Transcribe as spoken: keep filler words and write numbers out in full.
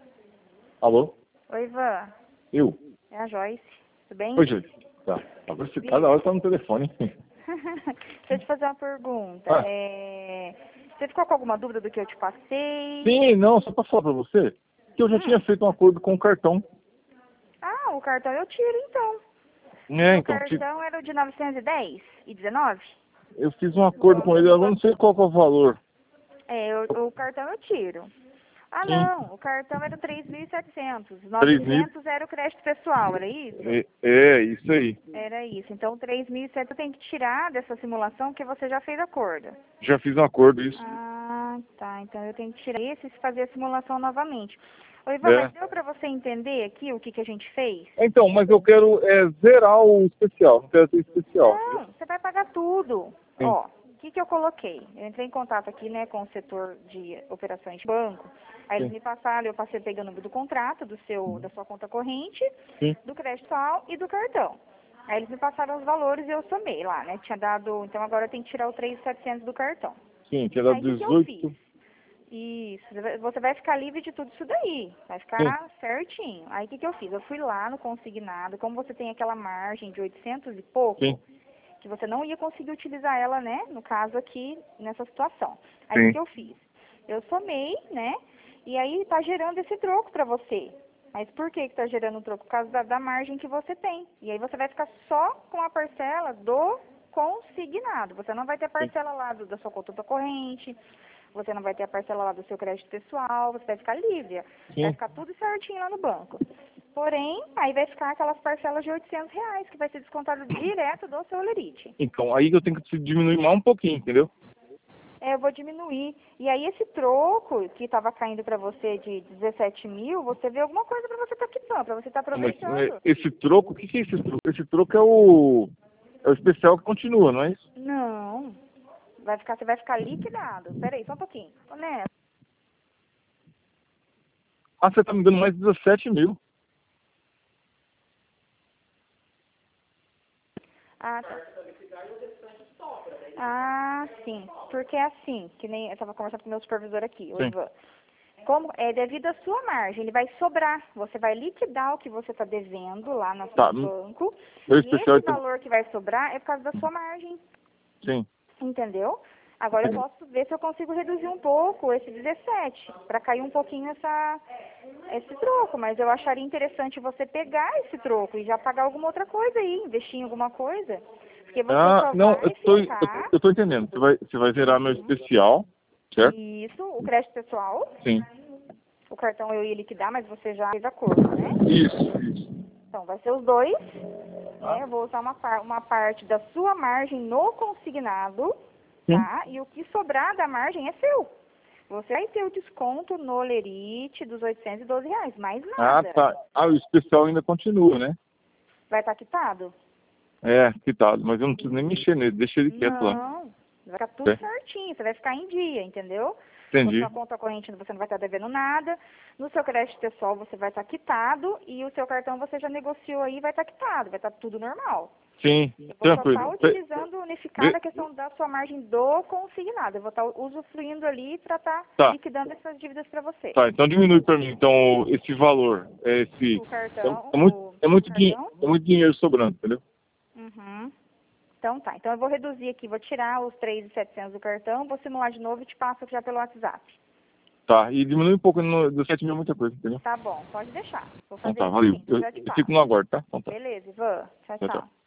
Alô? Oi, Ivan. Eu? É a Joyce. Tudo bem? Oi, Joyce. Tá. Agora você cada hora tá no telefone. Deixa eu te fazer uma pergunta. Ah. É... Você ficou com alguma dúvida do que eu te passei? Sim, não, só pra falar pra você que eu já Hum. tinha feito um acordo com o cartão. Ah, o cartão eu tiro, então. É, O então, ti- cartão era o de novecentos e dez e dezenove? eu fiz um acordo com ele, agora não sei qual que é o valor. É, eu- o cartão eu tiro. Ah, Sim, não. O cartão era três mil e setecentos. três mil. novecentos era o crédito pessoal, era isso? É, é, isso aí. Era isso. Então, três mil e setecentos eu tenho que tirar dessa simulação porque você já fez acordo. Já fiz um acordo, isso. Ah, tá. Então, eu tenho que tirar esse e fazer a simulação novamente. Ô, Ivan, É. mas deu pra você entender aqui o que, que a gente fez? Então, mas eu quero é, zerar o especial, não quero ter especial. Não, você vai pagar tudo. Sim. Ó, o que, que eu coloquei? Eu entrei em contato aqui, né, com o setor de operações de banco. Aí eles Sim. me passaram, eu passei pegando o número do contrato, do seu, da sua conta corrente, Sim. do crédito pessoal e do cartão. Aí eles me passaram os valores e eu somei lá, né? Tinha dado, então agora eu tenho que tirar o três mil e setecentos do cartão. Sim, que era Aí o que, que eu fiz? dezoito. Isso, você vai ficar livre de tudo isso daí, vai Sim. ficar certinho. Aí o que, que eu fiz? Eu fui lá no consignado, como você tem aquela margem de oitocentos e pouco, Sim. que você não ia conseguir utilizar ela, né, no caso aqui, nessa situação. Aí o Sim. que, que eu fiz? Eu somei, né, e aí tá gerando esse troco para você. Mas por que que tá gerando um troco? Por causa da, da margem que você tem. E aí você vai ficar só com a parcela do consignado. Você não vai ter a Sim. parcela lá do, da sua conta corrente, você não vai ter a parcela lá do seu crédito pessoal, você vai ficar livre. Sim. Vai ficar tudo certinho lá no banco. Porém, aí vai ficar aquelas parcelas de oitocentos reais, que vai ser descontado direto do seu Olerite. Então, aí eu tenho que diminuir mais um pouquinho, entendeu? É, eu vou diminuir. E aí esse troco que estava caindo para você de dezessete mil, você vê alguma coisa para você estar quitando, para você estar Mas aproveitando. é, esse troco, o que, que é esse troco? Esse troco é o, é o especial que continua, não é isso? Não. Vai ficar, você vai ficar liquidado. Peraí, só um pouquinho. Ô, Neto. Ah, você tá me dando mais dezessete mil. Ah, tá. Ah, sim. Porque é assim, que nem eu estava conversando com o meu supervisor aqui, o Sim. Ivan. Como é devido à sua margem, ele vai sobrar. Você vai liquidar o que você está devendo lá no Tá. banco. Meu E especial é... esse valor que vai sobrar é por causa da sua margem. Sim. Entendeu? Agora eu Sim. posso ver se eu consigo reduzir um pouco esse dezessete, para cair um pouquinho essa, esse troco. Mas eu acharia interessante você pegar esse troco e já pagar alguma outra coisa aí, investir em alguma coisa. Porque você Ah, só não, vai eu tô, eu, ficar... eu tô entendendo. Você vai, você vai zerar meu especial, certo? Isso, o crédito pessoal, Sim. o cartão eu ia liquidar, mas você já fez acordo, né? Isso, isso. Então, vai ser os dois, né? Eu vou usar uma, par uma parte da sua margem no consignado, Sim. tá? E o que sobrar da margem é seu. Você vai ter o desconto no Lerite dos oitocentos e doze reais, mais Ah, nada. tá. Ah, o especial ainda continua, né? Vai estar quitado? É, quitado. Mas eu não preciso nem mexer nele. Deixa ele quieto lá. Não, vai ficar tudo É. certinho, você vai ficar em dia, entendeu? Entendi. Na sua conta corrente você não vai estar devendo nada, no seu crédito pessoal você vai estar quitado e o seu cartão você já negociou aí, vai estar quitado, vai estar tudo normal. Sim, Eu vou só estar tranquilo. Pe- utilizando, unificada a questão da sua margem do consignado. Eu vou estar usufruindo ali para estar Tá. liquidando essas dívidas para você. Tá, então diminui pra mim, então, esse valor. É, esse, O é, cartão, é muito, o é, muito din- cartão. é muito dinheiro sobrando, entendeu? Uhum. Então tá. Então eu vou reduzir aqui, vou tirar os três mil e setecentos do cartão, vou simular de novo e te passo já pelo WhatsApp. Tá, e diminui um pouco no, do sete mil é muita coisa, entendeu? Tá bom, pode deixar. Vou Então fazer tá, isso valeu. sim, Eu, já te eu passo. fico no aguardo, tá? Então tá. Beleza, Ivan. Tchau, Tchau, tchau. tchau.